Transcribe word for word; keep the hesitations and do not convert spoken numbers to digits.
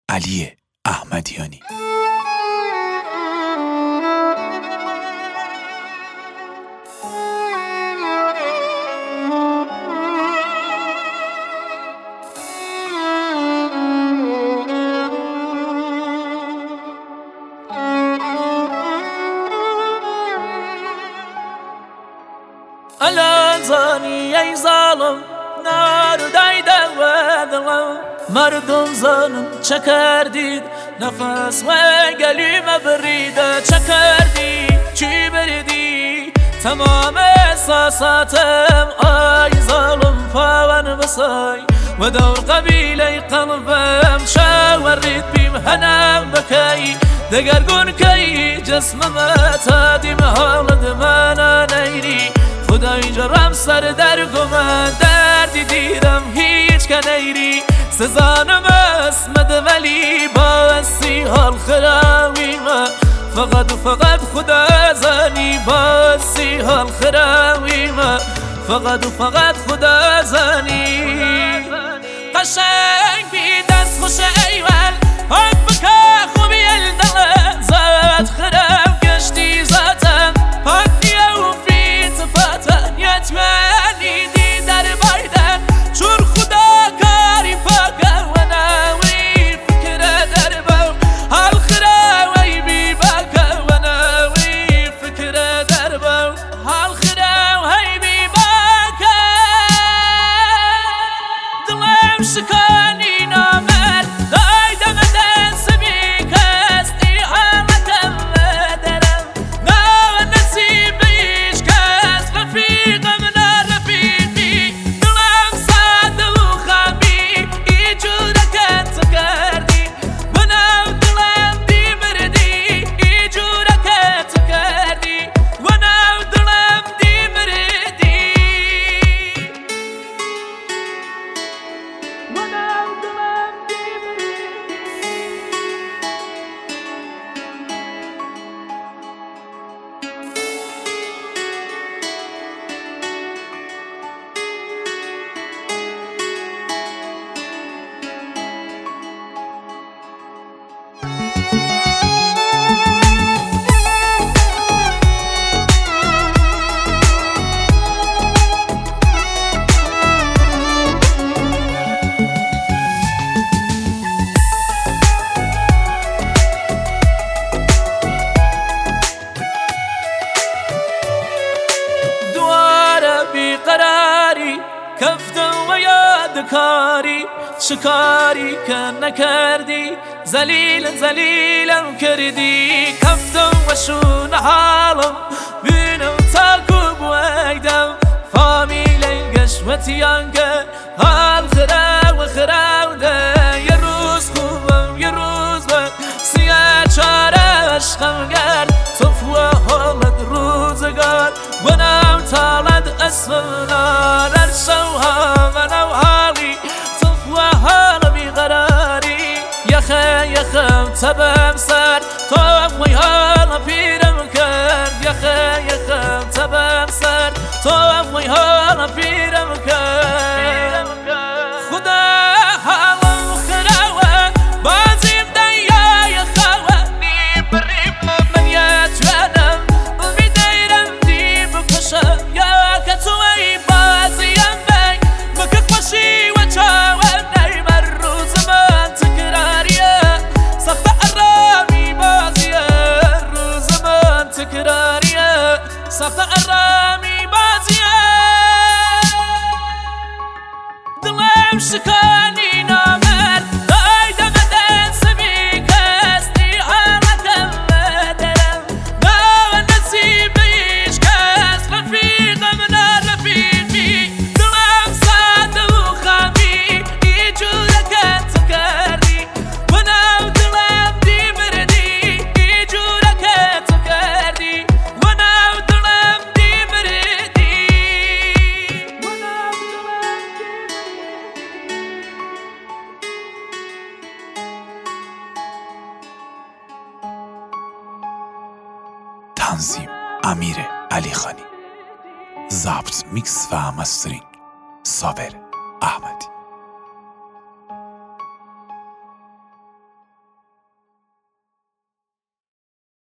علی احمدیانی. الان زانی ای ظالم نار دایده و دلم مردم زنم چه کردید نفس و گلیم بریده چه کردی چی بریدی تمام احساساتم آی ظالم پاون بسای و دور قبیله قلبم شاورید بیم هنم بکی دگرگون کی جسمم تادیم حالد من نیری خدای جرم سر در گمن دردی دیرم هیچ کنیری سزانم اسمد ولی باسی حال خراویم فقط و فقط خدا زنی باسی حال خراویم فقط و فقط خدا زنی قشنگ بی دست خوش ایول حق بکه خوبی الدل زاد خرم گشتی ذاتم پاکی و فی صفاتم یتمنی دی در بایدن چون خدا کاری پاکه و ناوی فکر در بو حال خراوی بی باکه و ناوی فکر در بو حال خراوی بی باکه دلم شکانی نامر دایدم دست بی کستی حالتم درم نا نصیب ایش کس رفیقم نا رفیقی دلم ساده و خامی ای جورکت کردی و نو دلم دی مردی ای جورکت کردی و نو دلم دی مردی و نو دلم دی مردی دواره بیقراری کفتم و یادکاری شکاری که نکردی زلیل زلیلم کردی کفتم و شون حالم بینم تاکو بویدم فامیل گشمتیان که حال خرا و خراوده یه روز خوبم یه روز بد سیاه چاره عشقم گرد توفو حالت روزگار ونم تالد اسمنا نرسوها منو حالی توفو حال بیقراری یخه یخم تبم سر توفوی حال پیرم کرد یخه یخم تبم سر توفوی حال پیرم کرد خدا حالم خراوه بازیم دیای خواه نیم بریم من یتوانم بیدیرم دی بکشم یا که توی بازیم بی بکه خوشی و چاوه نیم روز من تکراریه سخت ارامی بازیه روز من تکراریه سخت ارامی بازیه دلم شکانی نامر دایدم دست بی کستی حالتم درم نا نصیب ایش کس رفیقم نا رفیقی دلم ساده و خامی ای جورکت کردی و نو دلم دی مردی ای جورکت کردی و نو دلم دی مردی و نو دلم تنظیم امیر علی خانی، ضبط میکس و مسترینگ صابر احمدی.